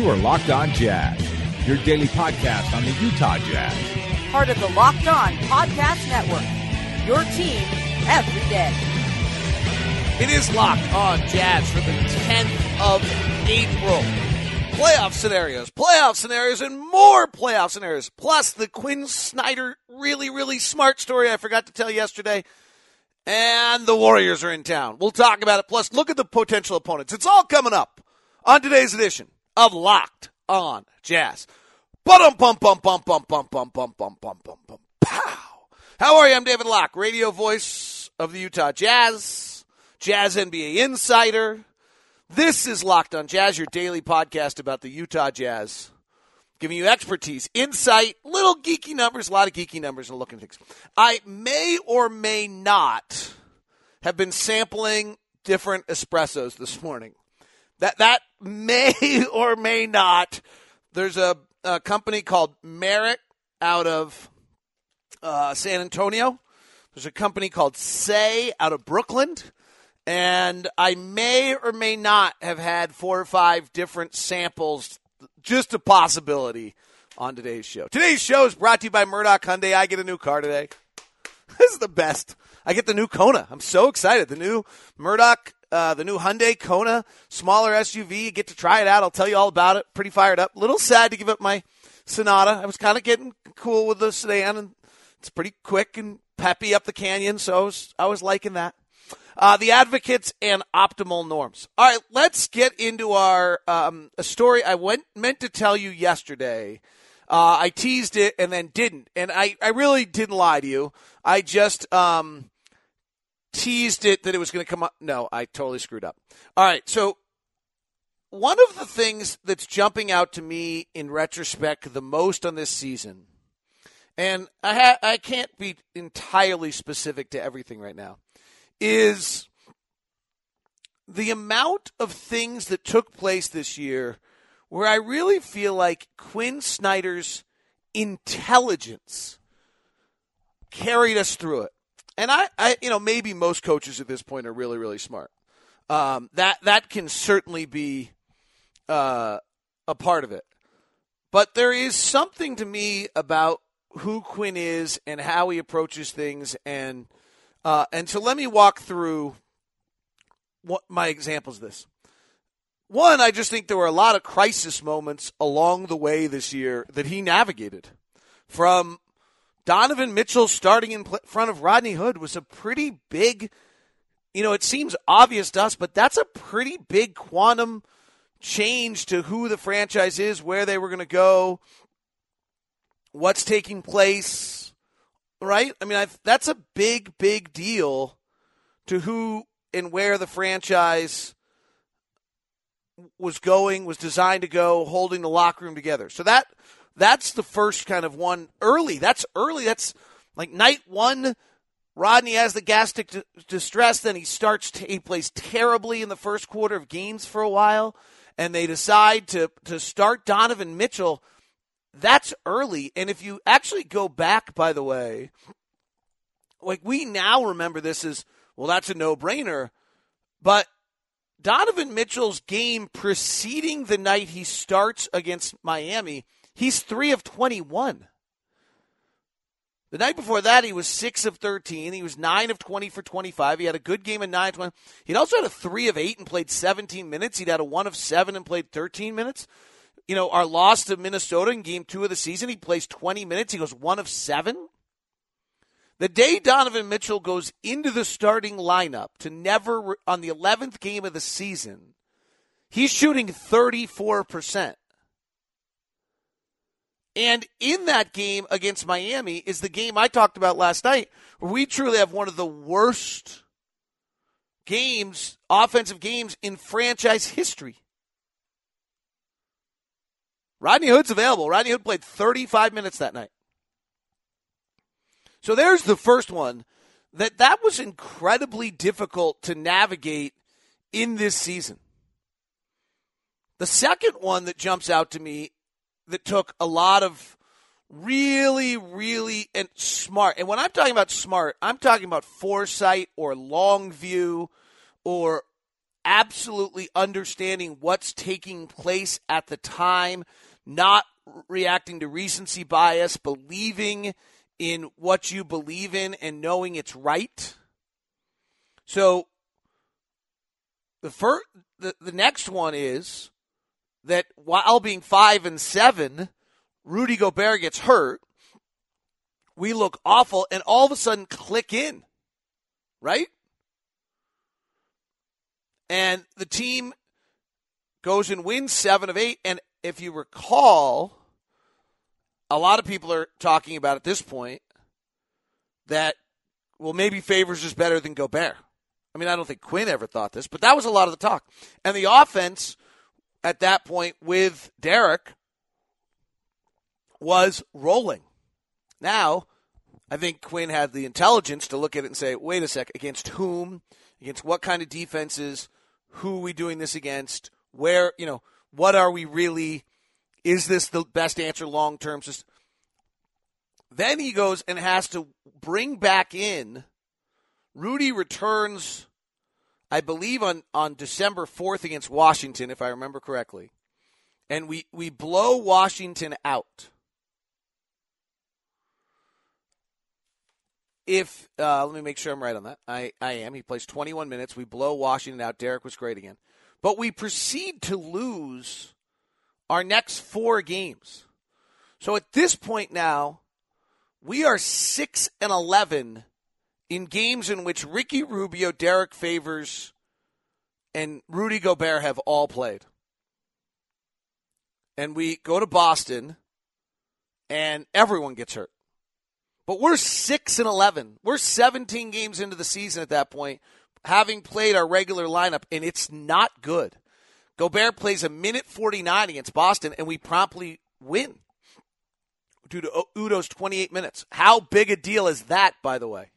You are Locked On Jazz, your daily podcast on the Utah Jazz. Part of the Locked On Podcast Network, your team every day. It is Locked On Jazz for the 10th of April. Playoff scenarios, and more playoff scenarios. Plus the Quinn Snyder really smart story I forgot to tell you yesterday. And the Warriors are in town. We'll talk about it. Plus, look at the potential opponents. It's all coming up on today's edition of Locked On Jazz. Pow! How are you? I'm David Locke, radio voice of the Utah Jazz, Jazz NBA insider. This is Locked On Jazz, your daily podcast about the Utah Jazz, giving you expertise, insight, little geeky numbers, a lot of geeky numbers, and looking at things. I may or may not have been sampling different espressos this morning. That may or may not. There's a company called Merit out of San Antonio. There's a company called Say out of Brooklyn. And I may or may not have had 4 or 5 different samples, just a possibility, on today's show. Today's show is brought to you by Murdoch Hyundai. I get a new car today. This is the best. I get the new Kona. I'm so excited. The new Murdoch, the new Hyundai Kona, smaller SUV. You get to try it out. I'll tell you all about it. Pretty fired up. A little sad to give up my Sonata. I was kind of getting cool with the sedan, and it's pretty quick and peppy up the canyon, so I was liking that. The Advocates and Optimal Norms. All right, let's get into our a story I meant to tell you yesterday. I teased it and then didn't, and I really didn't lie to you. I just teased it that it was going to come up. No, I totally screwed up. All right, so one of the things that's jumping out to me in retrospect the most on this season, and I can't be entirely specific to everything right now, is the amount of things that took place this year where I really feel like Quinn Snyder's intelligence carried us through it. And I maybe most coaches at this point are really smart. That can certainly be a part of it. But there is something to me about who Quinn is and how he approaches things, and so let me walk through what my examples of this. One, I just think there were a lot of crisis moments along the way this year that he navigated. From Donovan Mitchell starting in front of Rodney Hood was a pretty big, it seems obvious to us, but that's a pretty big quantum change to who the franchise is, where they were going to go, what's taking place. Right? I mean, that's a big deal to who and where the franchise was designed to go, holding the locker room together. So that's the first kind of one early. That's early. That's like night one. Rodney has the gastric distress. Then he plays terribly in the first quarter of games for a while, and they decide to start Donovan Mitchell. That's early, and if you actually go back, by the way, like we now remember this as, well, that's a no-brainer, but Donovan Mitchell's game preceding the night he starts against Miami, he's 3 of 21. The night before that, he was 6 of 13. He was 9 of 20 for 25. He had a good game in 9 of 20. He'd also had a 3 of 8 and played 17 minutes. He'd had a 1 of 7 and played 13 minutes. Our loss to Minnesota in game 2 of the season, he plays 20 minutes. He goes 1 of 7. The day Donovan Mitchell goes into the starting lineup on the 11th game of the season, he's shooting 34%. And in that game against Miami is the game I talked about last night, where we truly have one of the worst offensive games in franchise history. Rodney Hood's available. Rodney Hood played 35 minutes that night. So there's the first one. That was incredibly difficult to navigate in this season. The second one that jumps out to me that took a lot of really and smart. And when I'm talking about smart, I'm talking about foresight or long view or absolutely understanding what's taking place at the time, not reacting to recency bias, believing in what you believe in and knowing it's right. So the next one is that while being 5-7, Rudy Gobert gets hurt. We look awful, and all of a sudden click in, right? And the team goes and wins 7 of 8. And if you recall, a lot of people are talking about at this point that, well, maybe Favors is better than Gobert. I mean, I don't think Quinn ever thought this, but that was a lot of the talk. And the offense at that point with Derek was rolling. Now, I think Quinn had the intelligence to look at it and say, wait a sec, against whom? Against what kind of defenses? Who are we doing this against? Where, what are we really? Is this the best answer long term? Then he goes and has to bring back in. Rudy returns, I believe, on December 4th against Washington, if I remember correctly. And we blow Washington out. Let me make sure I'm right on that. I am. He plays 21 minutes. We blow Washington out. Derek was great again. But we proceed to lose our next 4 games. So at this point now, we are 6-11 in games in which Ricky Rubio, Derek Favors, and Rudy Gobert have all played. And we go to Boston, and everyone gets hurt. But we're 6-11. We're 17 games into the season at that point, having played our regular lineup, and it's not good. Gobert plays 1:49 against Boston, and we promptly win due to Udo's 28 minutes. How big a deal is that, by the way?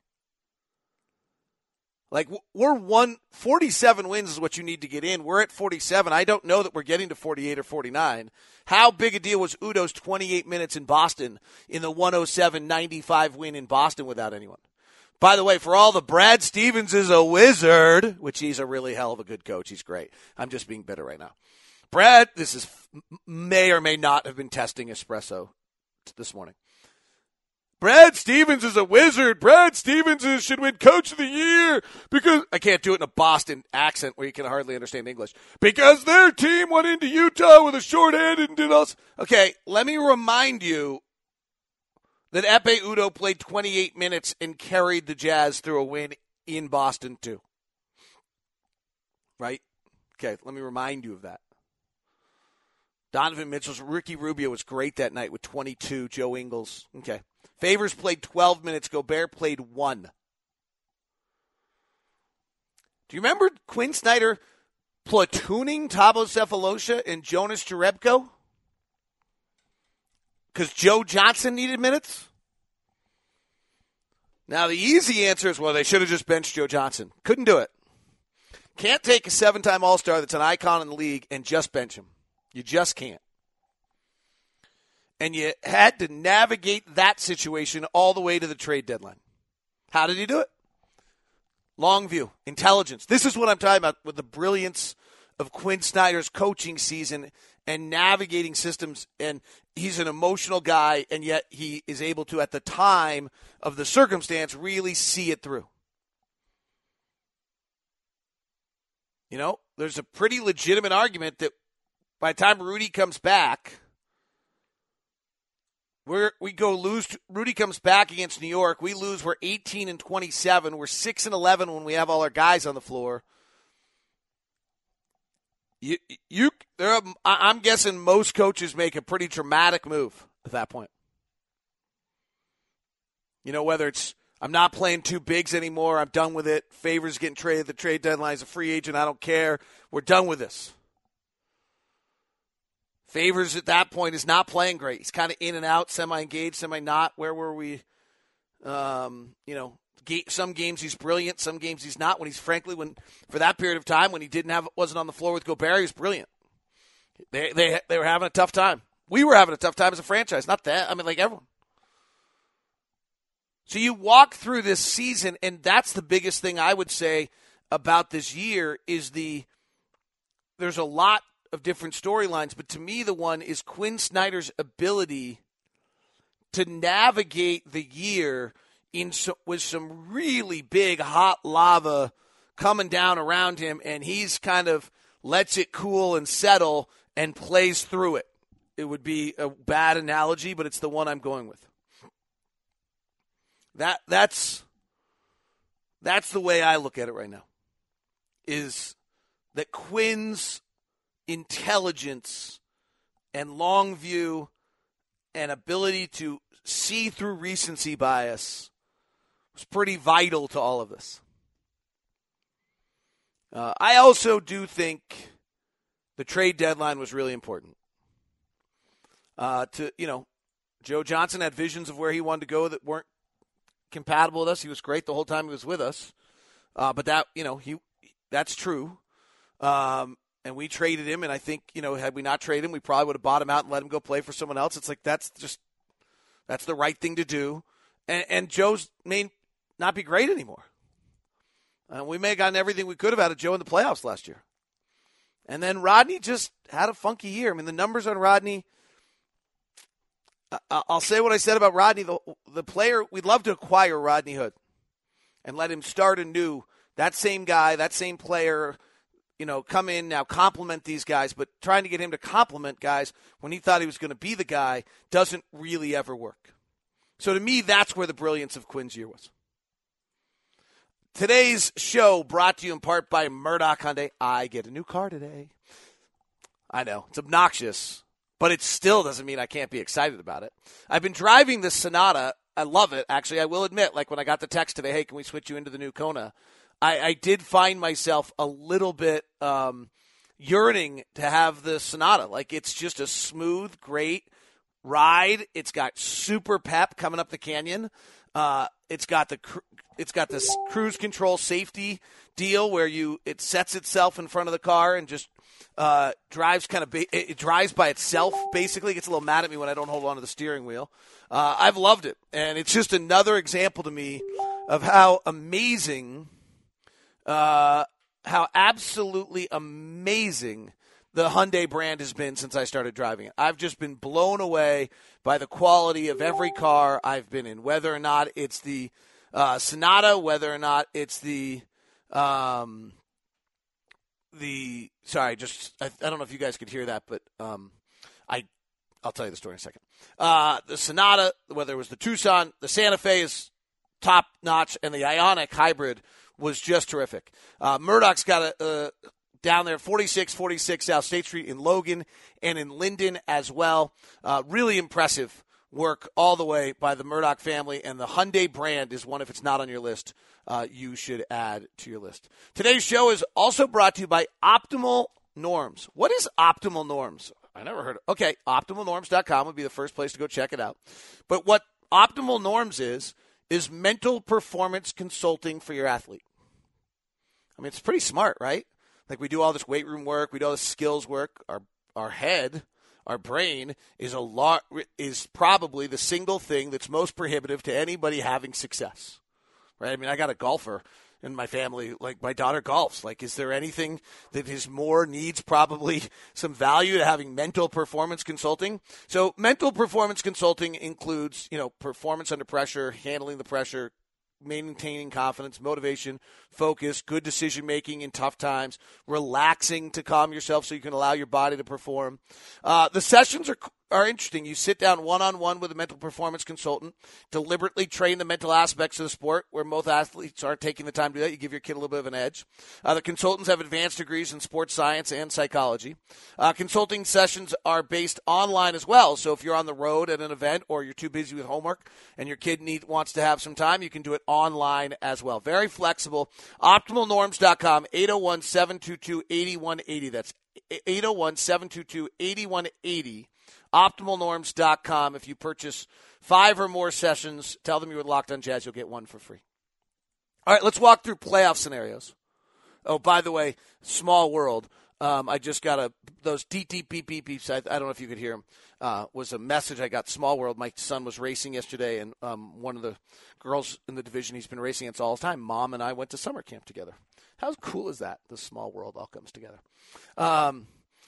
Like, 47 wins is what you need to get in. We're at 47. I don't know that we're getting to 48 or 49. How big a deal was Udo's 28 minutes in Boston in the 107-95 win in Boston without anyone? By the way, for all the Brad Stevens is a wizard, which he's a really hell of a good coach. He's great. I'm just being bitter right now. Brad, may or may not have been testing espresso this morning. Brad Stevens is a wizard. Brad Stevens should win Coach of the Year because I can't do it in a Boston accent where you can hardly understand English. Because their team went into Utah with a short hand and did us. Okay, let me remind you that Ekpe Udoh played 28 minutes and carried the Jazz through a win in Boston too. Right? Okay, let me remind you of that. Donovan Mitchell's Ricky Rubio was great that night with 22. Joe Ingles. Okay. Favors played 12 minutes. Gobert played 1. Do you remember Quinn Snyder platooning Thabo Sefolosha and Jonas Jerebko? Because Joe Johnson needed minutes? Now, the easy answer is, well, they should have just benched Joe Johnson. Couldn't do it. Can't take a 7-time All-Star that's an icon in the league and just bench him. You just can't. And you had to navigate that situation all the way to the trade deadline. How did he do it? Long view, intelligence. This is what I'm talking about with the brilliance of Quinn Snyder's coaching season and navigating systems. And he's an emotional guy, and yet he is able to, at the time of the circumstance, really see it through. There's a pretty legitimate argument that by the time Rudy comes back, we go lose. Rudy comes back against New York. We lose. We're 18-27. We're 6-11 when we have all our guys on the floor. I'm guessing most coaches make a pretty dramatic move at that point. Whether it's I'm not playing 2 bigs anymore. I'm done with it. Favors getting traded at the trade deadline as a free agent. I don't care. We're done with this. Favors at that point is not playing great. He's kind of in and out, semi-engaged, semi-not. Where were we? Some games he's brilliant, some games he's not. For that period of time when he wasn't on the floor with Gobert, he was brilliant. They were having a tough time. We were having a tough time as a franchise, not that. I mean, like everyone. So you walk through this season, and that's the biggest thing I would say about this year is the there's a lot of different storylines, but to me the one is Quinn Snyder's ability to navigate the year with some really big hot lava coming down around him, and he's kind of lets it cool and settle and plays through it. It would be a bad analogy, but it's the one I'm going with. That's the way I look at it right now, is that Quinn's intelligence and long view and ability to see through recency bias was pretty vital to all of this. I also do think the trade deadline was really important. Joe Johnson had visions of where he wanted to go that weren't compatible with us. He was great the whole time he was with us. But that's true. And we traded him, and I think, had we not traded him, we probably would have bought him out and let him go play for someone else. It's like that's the right thing to do. And Joe's may not be great anymore. We may have gotten everything we could have out of Joe in the playoffs last year. And then Rodney just had a funky year. I mean, the numbers on Rodney, I'll say what I said about Rodney. The player, we'd love to acquire Rodney Hood and let him start anew. That same guy, that same player, come in now, complement these guys. But trying to get him to complement guys when he thought he was going to be the guy doesn't really ever work. So to me, that's where the brilliance of Quinn's year was. Today's show brought to you in part by Murdoch Hyundai. I get a new car today. I know, it's obnoxious, but it still doesn't mean I can't be excited about it. I've been driving the Sonata. I love it. Actually, I will admit, like when I got the text today, hey, can we switch you into the new Kona? I did find myself a little bit yearning to have the Sonata. Like, it's just a smooth, great ride. It's got super pep coming up the canyon. It's got this cruise control safety deal where it sets itself in front of the car and just drives it drives by itself, basically. It gets a little mad at me when I don't hold on to the steering wheel. I've loved it, and it's just another example to me of how amazing, how absolutely amazing the Hyundai brand has been since I started driving it. I've just been blown away by the quality of every car I've been in, whether or not it's the Sonata, whether or not it's I don't know if you guys could hear that, but I'll tell you the story in a second. The Sonata, whether it was the Tucson, the Santa Fe is top notch, and the Ioniq hybrid was just terrific. Murdoch's got a down there, 4646 South State Street in Logan and in Linden as well. Really impressive work all the way by the Murdoch family, and the Hyundai brand is one, if it's not on your list, you should add to your list. Today's show is also brought to you by Optimal Norms. What is Optimal Norms? I never heard of it. Okay, OptimalNorms.com would be the first place to go check it out. But what Optimal Norms is mental performance consulting for your athlete. I mean, it's pretty smart, right? Like, we do all this weight room work, we do all this skills work. Our head, our brain is probably the single thing that's most prohibitive to anybody having success, right? I mean, I got a golfer in my family. Like, my daughter golfs. Like, is there anything that needs probably some value to having mental performance consulting? So mental performance consulting includes, performance under pressure, handling the pressure, maintaining confidence, motivation, focus, good decision-making in tough times, relaxing to calm yourself so you can allow your body to perform. The sessions are interesting. You sit down one-on-one with a mental performance consultant, deliberately train the mental aspects of the sport where most athletes aren't taking the time to do that. You give your kid a little bit of an edge. The consultants have advanced degrees in sports science and psychology. Consulting sessions are based online as well. So if you're on the road at an event or you're too busy with homework and your kid wants to have some time, you can do it online as well. Very flexible. OptimalNorms.com, 801-722-8180. That's 801-722-8180. OptimalNorms.com. If you purchase 5 or more sessions, tell them you were Locked on Jazz. You'll get 1 for free. All right, let's walk through playoff scenarios. Oh, by the way, small world. I just got those beep beeps. I don't know if you could hear them. Was a message I got. Small world. My son was racing yesterday, and one of the girls in the division he's been racing against all the time, Mom and I went to summer camp together. How cool is that? The small world all comes together. All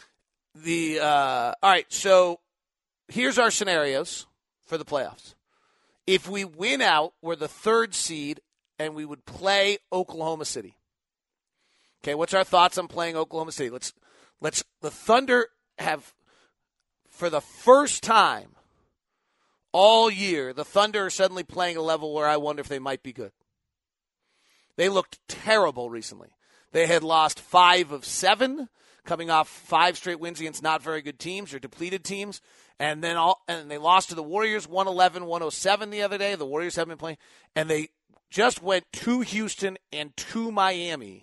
right, so here's our scenarios for the playoffs. If we win out, we're the 3rd seed, and we would play Oklahoma City. Okay, what's our thoughts on playing Oklahoma City? Let's the Thunder have, for the first time all year, the Thunder are suddenly playing a level where I wonder if they might be good. They looked terrible recently. They had lost 5 of 7, coming off 5 straight wins against not very good teams or depleted teams. And then they lost to the Warriors 111-107 the other day. The Warriors haven't been playing. And they just went to Houston and to Miami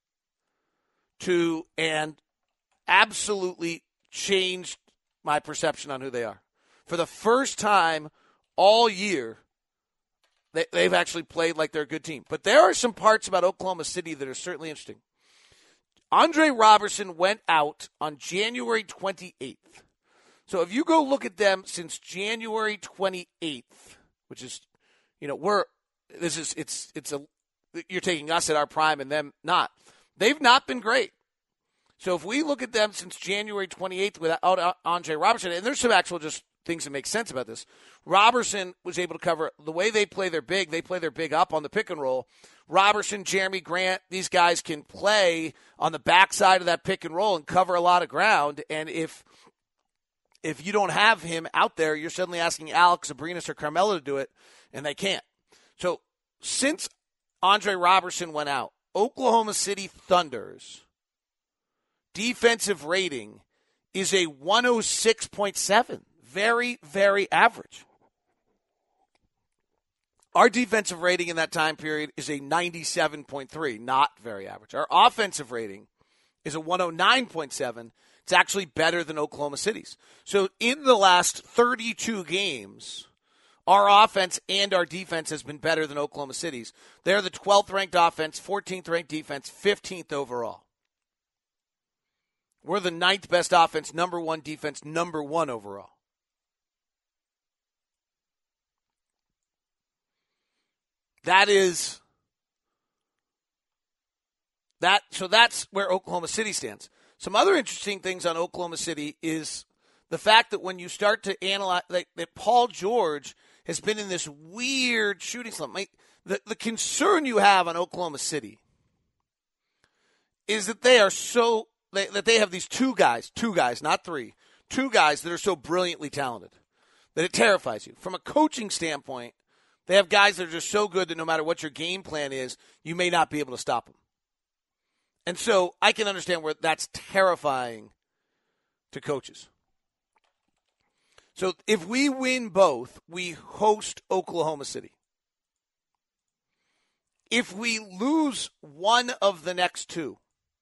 and absolutely changed my perception on who they are. For the first time all year, they've actually played like they're a good team. But there are some parts about Oklahoma City that are certainly interesting. Andre Robertson went out on January 28th. So if you go look at them since January 28th, which is, you're taking us at our prime and them not. They've not been great. So if we look at them since January 28th without Andre Robertson, and there's some actual just things that make sense about this. Robertson was able to cover the way they play their big. They play their big up on the pick and roll. Robertson, Jeremy Grant, these guys can play on the backside of that pick and roll and cover a lot of ground. And if you don't have him out there, you're suddenly asking Alex Abrinas or Carmelo to do it, and they can't. So since Andre Robertson went out, Oklahoma City Thunder's defensive rating is a 106.7. Very, very average. Our defensive rating in that time period is a 97.3, not very average. Our offensive rating is a 109.7. It's actually better than Oklahoma City's. So in the last 32 games, our offense and our defense has been better than Oklahoma City's. They're the 12th ranked offense, 14th ranked defense, 15th overall. We're the 9th best offense, number 1 defense, number 1 overall. So that's where Oklahoma City stands. Some other interesting things on Oklahoma City is the fact that when you start to analyze, that Paul George has been in this weird shooting slump. The concern you have on Oklahoma City is that they have these two guys, not 3, 2 guys that are so brilliantly talented that it terrifies you. From a coaching standpoint, they have guys that are just so good that no matter what your game plan is, you may not be able to stop them. And so I can understand where that's terrifying to coaches. So if we win both, we host Oklahoma City. If we lose one of the next 2,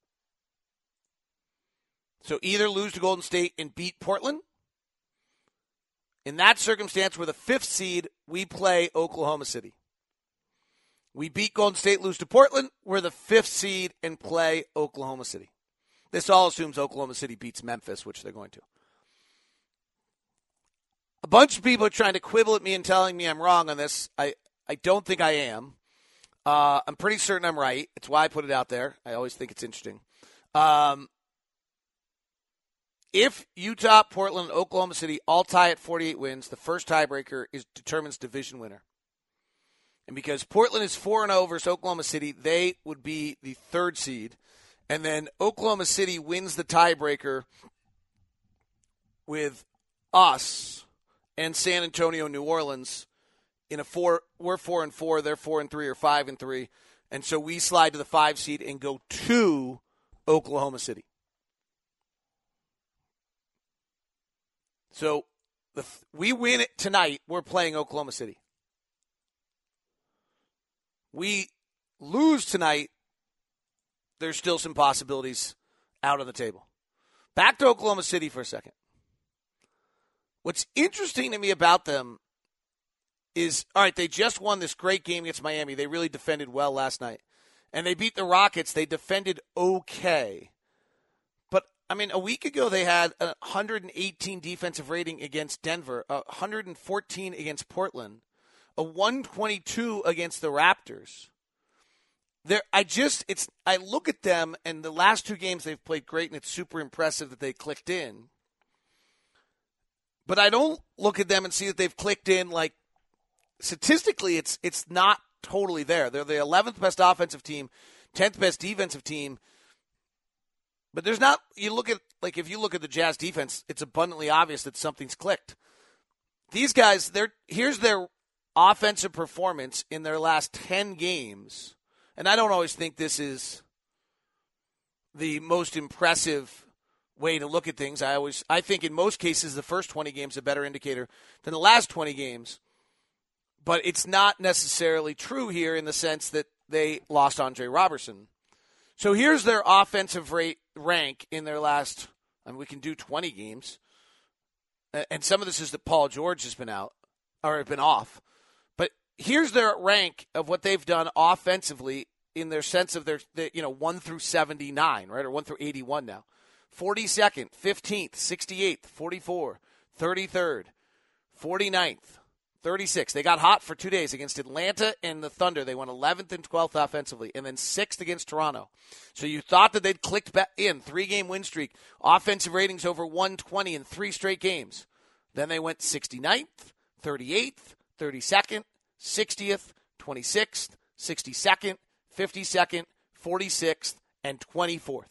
so either lose to Golden State and beat Portland, in that circumstance, we're the 5th seed, we play Oklahoma City. We beat Golden State, lose to Portland, we're the 5th seed and play Oklahoma City. This all assumes Oklahoma City beats Memphis, which they're going to. A bunch of people are trying to quibble at me and telling me I'm wrong on this. I don't think I am. I'm pretty certain I'm right. It's why I put it out there. I always think it's interesting. If Utah, Portland, and Oklahoma City all tie at 48 wins, the first tiebreaker determines division winner. And because Portland is 4-0 versus Oklahoma City, they would be the 3rd seed. And then Oklahoma City wins the tiebreaker with us and San Antonio, New Orleans in a 4. We're 4-4, they're 4-3 or 5-3. And so we slide to the 5 seed and go to Oklahoma City. So we win it tonight, we're playing Oklahoma City. We lose tonight, there's still some possibilities out on the table. Back to Oklahoma City for a second. What's interesting to me about them is, all right, they just won this great game against Miami. They really defended well last night. And they beat the Rockets. They defended okay. I mean, a week ago they had a 118 defensive rating against Denver, 114 against Portland, a 122 against the Raptors. I look at them, and the last 2 games they've played great, and it's super impressive that they clicked in. But I don't look at them and see that they've clicked in. Like, statistically, it's not totally there. They're the 11th best offensive team, 10th best defensive team. But there's not, if you look at the Jazz defense, it's abundantly obvious that something's clicked. These guys, here's their offensive performance in their last 10 games. And I don't always think this is the most impressive way to look at things. I think in most cases the first 20 games are a better indicator than the last 20 games. But it's not necessarily true here in the sense that they lost Andre Robertson. So here's their offensive rank in their last, we can do 20 games. And some of this is that Paul George has been out or been off. But here's their rank of what they've done offensively in their sense of their 1 through 79, right? Or 1 through 81 now. 42nd, 15th, 68th, 44th, 33rd, 49th, 36th. They got hot for 2 days against Atlanta and the Thunder. They went 11th and 12th offensively, and then 6th against Toronto. So you thought that they'd clicked back in, 3-game win streak, offensive ratings over 120 in 3 straight games. Then they went 69th, 38th, 32nd, 60th, 26th, 62nd, 52nd, 46th, and 24th.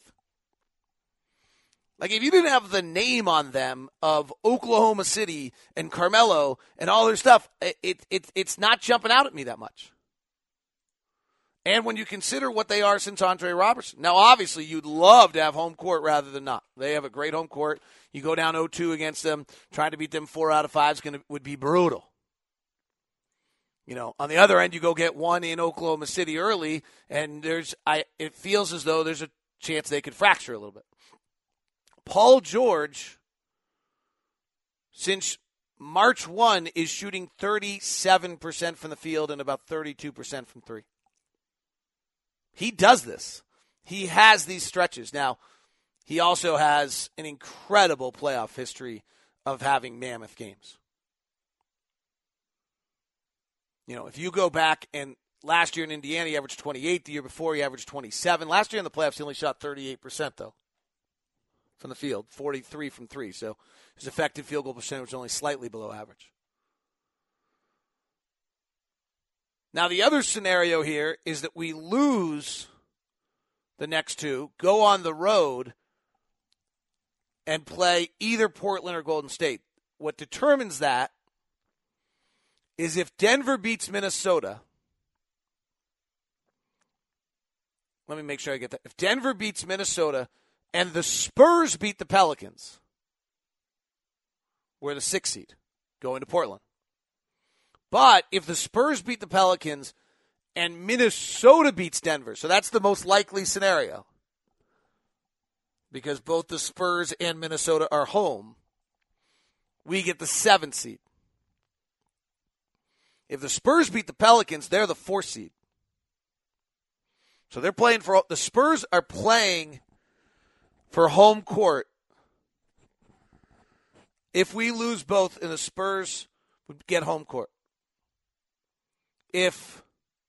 Like, if you didn't have the name on them of Oklahoma City and Carmelo and all their stuff, it's not jumping out at me that much. And when you consider what they are since Andre Robertson. Now, obviously, you'd love to have home court rather than not. They have a great home court. You go down 0-2 against them. Trying to beat them 4 out of 5 would be brutal. On the other end, you go get one in Oklahoma City early, and it feels as though there's a chance they could fracture a little bit. Paul George, since March 1, is shooting 37% from the field and about 32% from 3. He does this. He has these stretches. Now, he also has an incredible playoff history of having mammoth games. If you go back, and last year in Indiana, he averaged 28. The year before, he averaged 27. Last year in the playoffs, he only shot 38%, though, from the field, 43 from 3. So his effective field goal percentage was only slightly below average. Now, the other scenario here is that we lose the next 2, go on the road, and play either Portland or Golden State. What determines that is if Denver beats Minnesota. Let me make sure I get that. If Denver beats Minnesota and the Spurs beat the Pelicans, we're the 6th seed going to Portland. But if the Spurs beat the Pelicans and Minnesota beats Denver, so that's the most likely scenario because both the Spurs and Minnesota are home, we get the 7th seed. If the Spurs beat the Pelicans, they're the 4th seed. So the Spurs are playing for home court. If we lose both, and the Spurs would get home court. If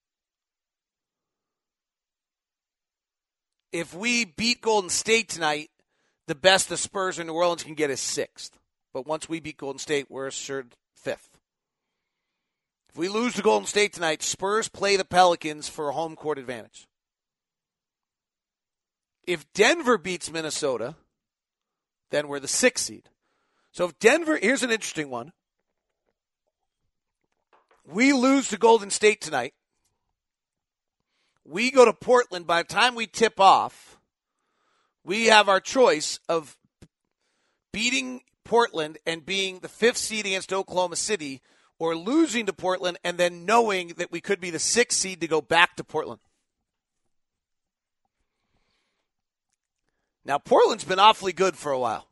we beat Golden State tonight, the best the Spurs or New Orleans can get is 6th. But once we beat Golden State, we're assured 5th. If we lose to Golden State tonight, Spurs play the Pelicans for a home court advantage. If Denver beats Minnesota, then we're the 6th seed. So if Denver, here's an interesting one. We lose to Golden State tonight. We go to Portland. By the time we tip off, we have our choice of beating Portland and being the 5th seed against Oklahoma City, or losing to Portland and then knowing that we could be the 6th seed to go back to Portland. Now, Portland's been awfully good for a while.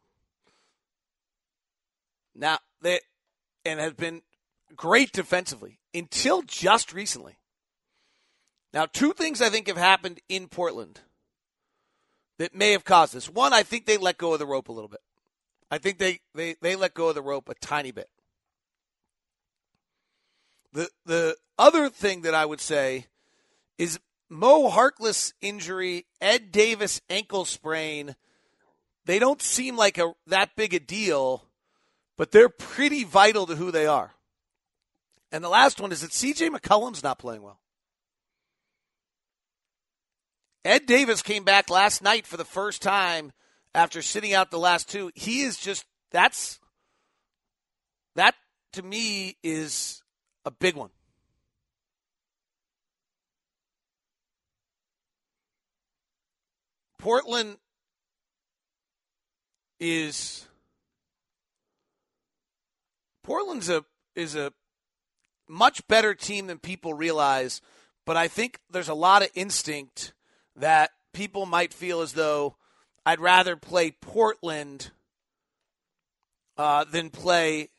Now, and has been great defensively until just recently. Now, 2 things I think have happened in Portland that may have caused this. One, I think they let go of the rope a little bit. I think they let go of the rope a tiny bit. The other thing that I would say is Mo Harkless injury, Ed Davis ankle sprain, they don't seem like that big a deal, but they're pretty vital to who they are. And the last one is that C.J. McCollum's not playing well. Ed Davis came back last night for the first time after sitting out the last two. He is just, that to me is a big one. Portland's a much better team than people realize, but I think there's a lot of instinct that people might feel as though I'd rather play Portland than play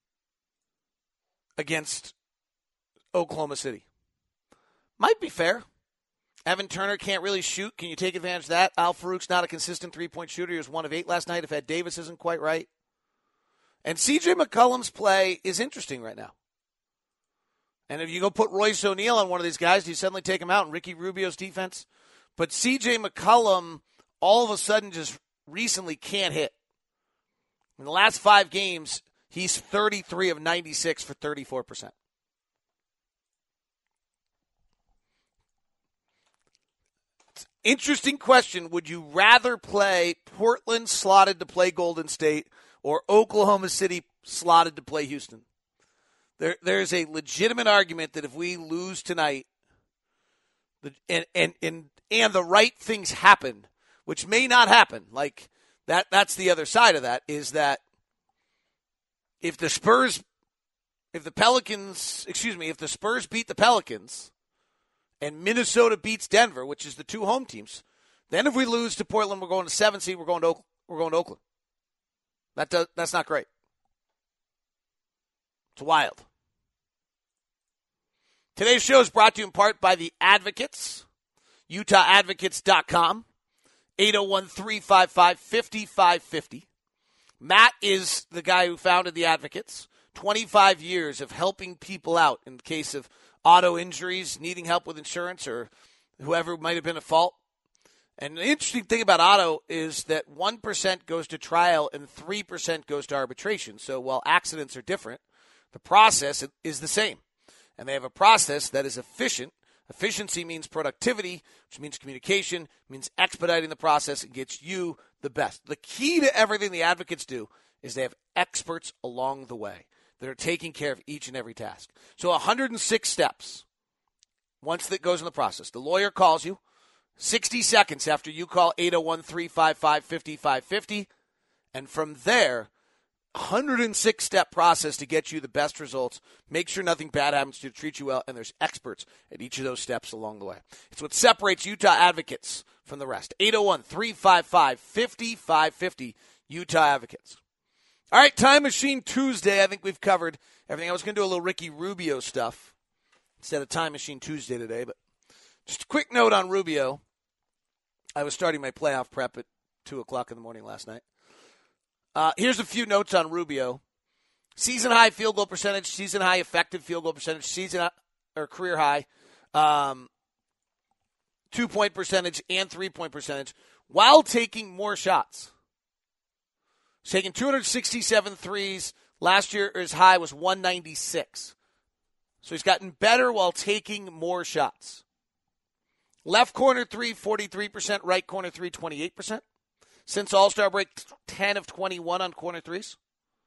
against Oklahoma City. Might be fair. Evan Turner can't really shoot. Can you take advantage of that? Al Farouk's not a consistent three-point shooter. He was 1 of 8 last night if Ed Davis isn't quite right. And C.J. McCollum's play is interesting right now. And if you go put Royce O'Neal on one of these guys, do you suddenly take him out in Ricky Rubio's defense? But C.J. McCollum all of a sudden just recently can't hit. In the last 5 games, he's 33 of 96 for 34%. Interesting question. Would you rather play Portland slotted to play Golden State or Oklahoma City slotted to play Houston? There's a legitimate argument that if we lose tonight and the right things happen, which may not happen, like that's the other side of that, is that if the Spurs beat the Pelicans and Minnesota beats Denver, which is the 2 home teams, then if we lose to Portland, we're going to 7 seed, we're going to Oakland. That's not great. It's wild. Today's show is brought to you in part by the Advocates, UtahAdvocates.com, 801-355-5550. Matt is the guy who founded the Advocates. 25 years of helping people out in case of auto injuries, needing help with insurance, or whoever might have been at fault. And the interesting thing about auto is that 1% goes to trial and 3% goes to arbitration. So while accidents are different, the process is the same. And they have a process that is efficient. Efficiency means productivity, which means communication, means expediting the process and gets you the best. The key to everything the Advocates do is they have experts along the way that are taking care of each and every task. So 106 steps once that goes in the process. The lawyer calls you 60 seconds after you call 801-355-5550. And from there, 106-step process to get you the best results. Make sure nothing bad happens to you, treat you well, and there's experts at each of those steps along the way. It's what separates Utah Advocates from the rest. 801-355-5550, Utah Advocates. All right, Time Machine Tuesday. I think we've covered everything. I was going to do a little Ricky Rubio stuff instead of Time Machine Tuesday today, but just a quick note on Rubio. I was starting my playoff prep at 2 o'clock in the morning last night. Here's a few notes on Rubio. Season-high field goal percentage, season-high effective field goal percentage, career high, 2-point percentage and 3-point percentage while taking more shots. He's taken 267 threes. Last year, his high was 196. So he's gotten better while taking more shots. Left corner 3, 43%. Right corner 3, 28%. Since All-Star break, 10 of 21 on corner threes.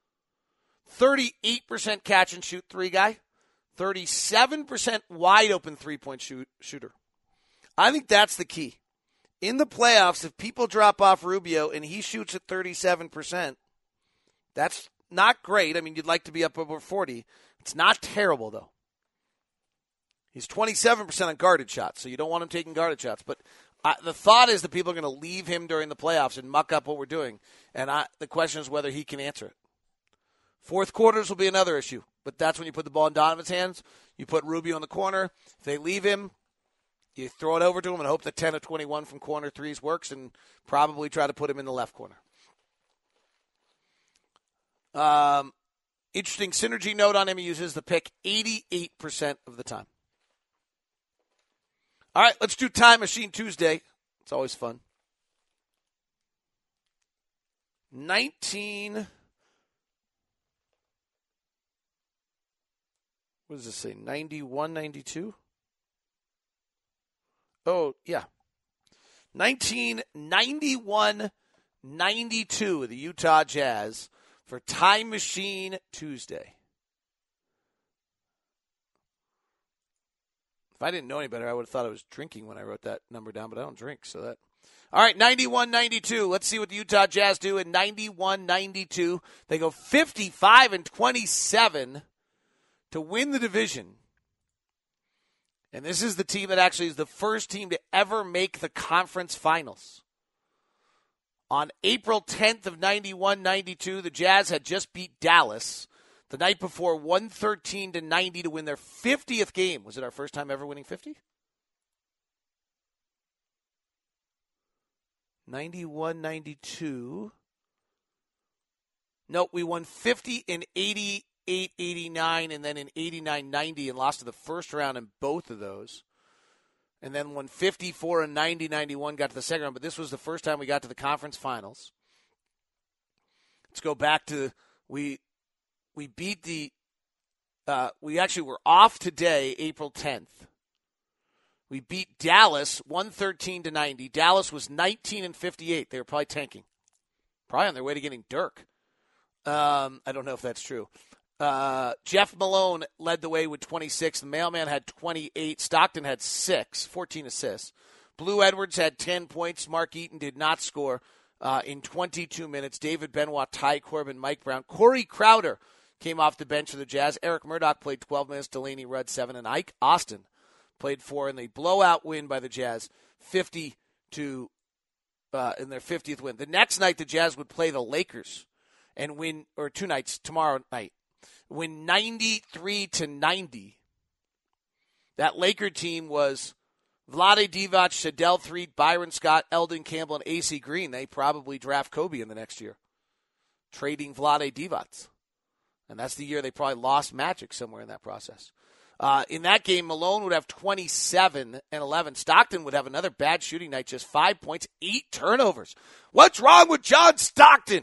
38% catch-and-shoot 3 guy. 37% wide-open 3-point shooter. I think that's the key. In the playoffs, if people drop off Rubio and he shoots at 37%, that's not great. I mean, you'd like to be up over 40. It's not terrible, though. He's 27% on guarded shots, so you don't want him taking guarded shots. But the thought is that people are going to leave him during the playoffs and muck up what we're doing. And the question is whether he can answer it. Fourth quarters will be another issue. But that's when you put the ball in Donovan's hands. You put Rubio in the corner. If they leave him, you throw it over to him and hope that 10 of 21 from corner threes works and probably try to put him in the left corner. Interesting synergy note on him. He uses the pick 88% of the time. All right, let's do Time Machine Tuesday. It's always fun. what does this say? 91, 92? Oh, yeah. 1991-92, the Utah Jazz for Time Machine Tuesday. If I didn't know any better, I would have thought I was drinking when I wrote that number down, but I don't drink, so that. All right, 91-92. Let's see what the Utah Jazz do in 91-92. They go 55-27 to win the division. And this is the team that actually is the first team to ever make the conference finals. On April 10th of 91-92, the Jazz had just beat Dallas the night before, 113-90 to win their 50th game. Was it our first time ever winning 50? 91-92. No, we won 50 in 88-89 and then in 89-90 and lost to the first round in both of those. And then won 54 and 90-91, got to the second round. But this was the first time we got to the conference finals. Let's go back to we beat the we actually were off today, April 10th. We beat Dallas 113-90. Dallas was 19-58. They were probably tanking. Probably on their way to getting Dirk. I don't know if that's true. Jeff Malone led the way with 26. The Mailman had 28. Stockton had 14 assists. Blue Edwards had 10 points. Mark Eaton did not score in 22 minutes. David Benoit, Ty Corbin, Mike Brown. Corey Crowder came off the bench for the Jazz. Eric Murdoch played 12 minutes. Delaney Rudd 7. And Ike Austin played 4 in the blowout win by the Jazz, 50 to in their 50th win. The next night, the Jazz would play the Lakers and win, or 2 nights, tomorrow night, win 93-90. That Laker team was Vlade Divac, Shadell Threed, Byron Scott, Eldon Campbell, and AC Green. They probably draft Kobe in the next year, trading Vlade Divac. And that's the year they probably lost Magic somewhere in that process. In that game, Malone would have 27 and 11. Stockton would have another bad shooting night, just 5 points, 8 turnovers. What's wrong with John Stockton?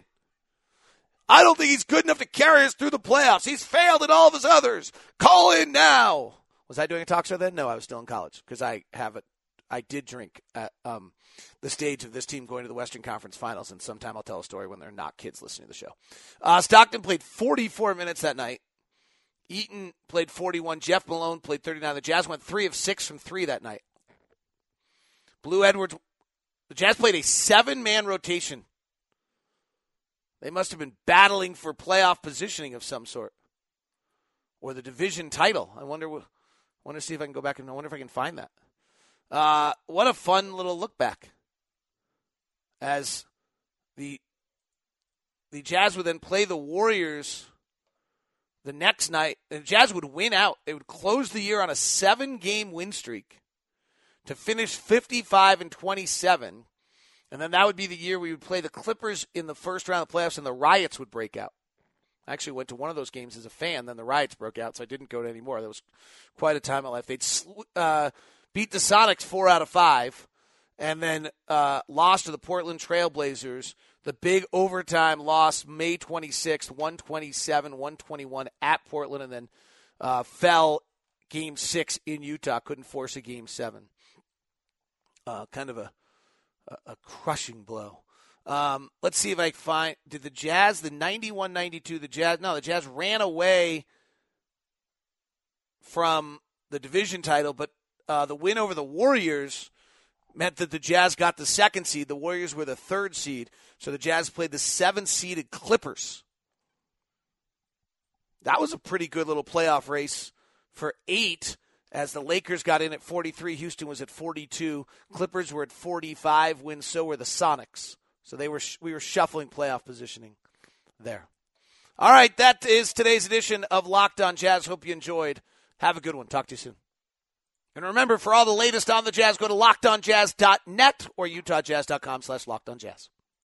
I don't think he's good enough to carry us through the playoffs. He's failed at all of his others. Call in now. Was I doing a talk show then? No, I was still in college because I did drink at the stage of this team going to the Western Conference Finals, and sometime I'll tell a story when they're not kids listening to the show. Stockton played 44 minutes that night. Eaton played 41. Jeff Malone played 39. The Jazz went 3 of 6 from 3 that night. Blue Edwards, the Jazz played a 7-man rotation. They must have been battling for playoff positioning of some sort, or the division title. I wonder see if I can go back and I wonder if I can find that. What a fun little look back. As the Jazz would then play the Warriors the next night. The Jazz would win out. They would close the year on a 7-game win streak to finish 55-27. And then that would be the year we would play the Clippers in the first round of the playoffs, and the riots would break out. I actually went to one of those games as a fan, then the riots broke out, so I didn't go to any more. That was quite a time in my life. They'd beat the Sonics 4 out of 5, and then lost to the Portland Trailblazers. The big overtime loss, May 26th, 127-121 at Portland, and then fell Game 6 in Utah. Couldn't force a Game 7. Kind of a crushing blow. Let's see if I can find. Did the Jazz, the 91-92, the Jazz ran away from the division title, but the win over the Warriors meant that the Jazz got the 2nd seed. The Warriors were the 3rd seed. So the Jazz played the 7th-seeded Clippers. That was a pretty good little playoff race for 8, as the Lakers got in at 43. Houston was at 42. Clippers were at 45 wins. So were the Sonics. So we were shuffling playoff positioning there. All right, that is today's edition of Locked On Jazz. Hope you enjoyed. Have a good one. Talk to you soon. And remember, for all the latest on the Jazz, go to LockedOnJazz.net or UtahJazz.com/LockedOnJazz.